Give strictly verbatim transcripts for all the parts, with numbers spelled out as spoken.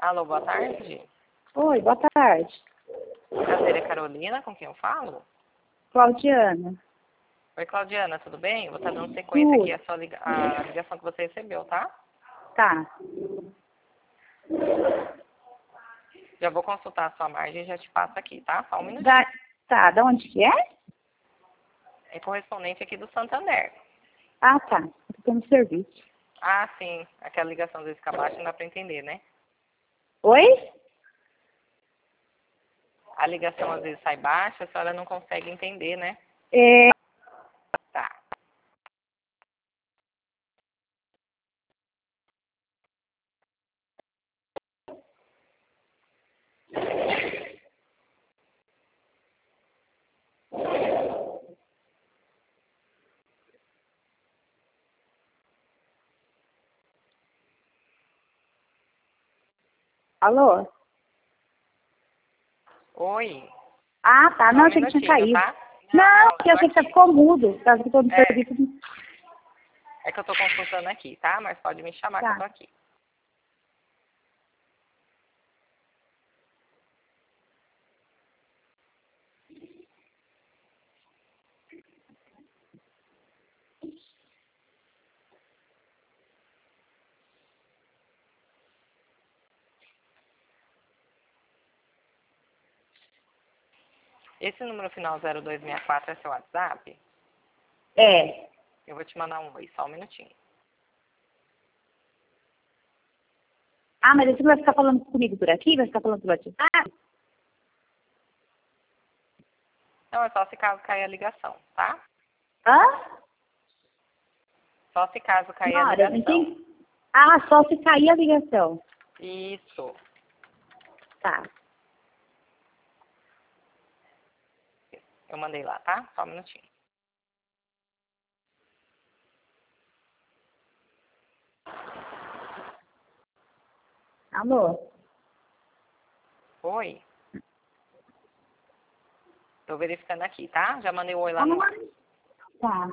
Alô, boa tarde. Oi, boa tarde. Prazer, é Carolina, com quem eu falo? Claudiana. Oi, Claudiana, tudo bem? Eu vou estar dando sequência Tudo. aqui à sua liga... à ligação que você recebeu, tá? Tá. Já vou consultar a sua margem e já te passo aqui, tá? Só um minutinho. Da, tá, da onde que é? É correspondente aqui do Santander. Ah, tá. Eu tô no serviço. Ah, sim. Aquela ligação às vezes fica baixa, não dá pra entender, né? Oi? A ligação às vezes sai baixa, a senhora não consegue entender, né? É, Tá. alô? Oi. Ah, tá. Só Não, um achei que tinha minutinho, caído. tá? Não, Não, porque eu tô achei que você aqui. ficou mudo. Caso que eu tô no É, serviço. é que eu tô consultando aqui, tá? Mas pode me chamar que eu Tá. tô aqui. Esse número final zero dois seis quatro é seu WhatsApp? É. Eu vou te mandar um oi, só um minutinho. Ah, mas você vai ficar falando comigo por aqui? Vai ficar falando por WhatsApp? Não, é só se caso cair a ligação, tá? Hã? Só se caso cair a Nora, eu não ligação. entendi. Ah, só se cair a ligação. Isso. Tá. Eu mandei lá, tá? Só um minutinho. Alô? Oi. Tô verificando aqui, tá? Já mandei o oi lá Ah, no ar. tá.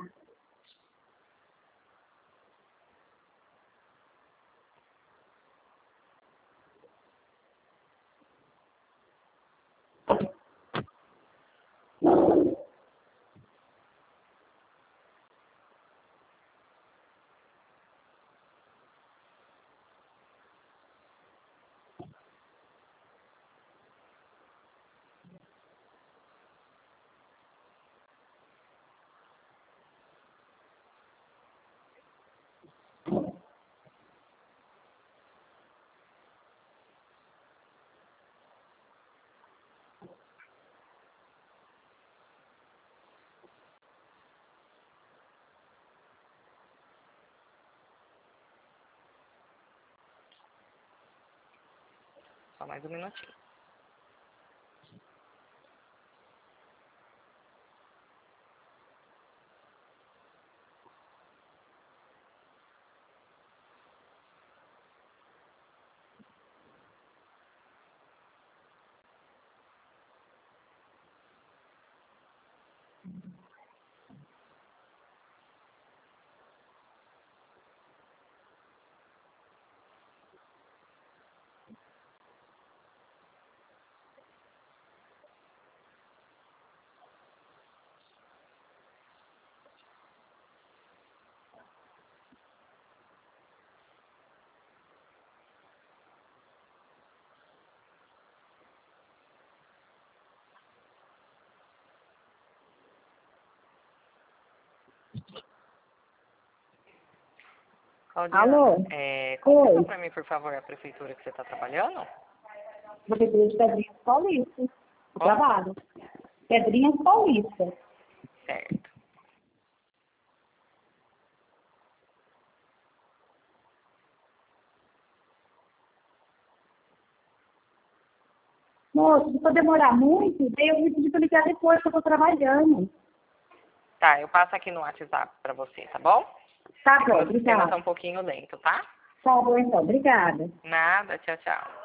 Só mais um minutinho. Claudiana, Alô? é, confirma Oi. pra mim, por favor, a prefeitura que você tá trabalhando? Prefeitura de Pedrinhas Paulista. Eu Como? trabalho. Pedrinhas Paulista. Certo. Moço, se for demorar muito, daí eu vou pedir pra ligar depois, que eu tô trabalhando. Tá, eu passo aqui no WhatsApp pra você, tá bom? Tá É que bom, meu sistema tá obrigada. um pouquinho lento, tá? Tá bom, então. Obrigada. Nada, tchau, tchau.